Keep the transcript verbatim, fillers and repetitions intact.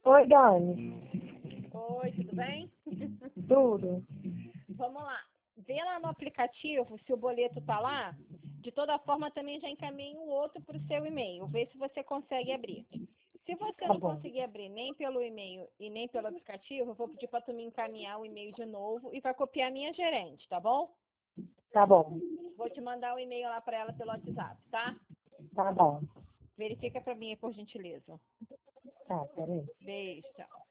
Oi, Dani. Oi, tudo bem? Tudo. Vamos lá. Vê lá no aplicativo se o boleto tá lá. De toda forma, também já encaminho o outro para o seu e-mail. Vê se você consegue abrir. Se você Tá não bom. conseguir abrir nem pelo e-mail e nem pelo aplicativo, eu vou pedir para tu me encaminhar o e-mail de novo e vai copiar a minha gerente, tá bom? Tá bom. Vou te mandar o e-mail lá para ela pelo WhatsApp, tá? Tá bom. Verifica para mim, por gentileza. Tá, peraí. Beijo, tchau.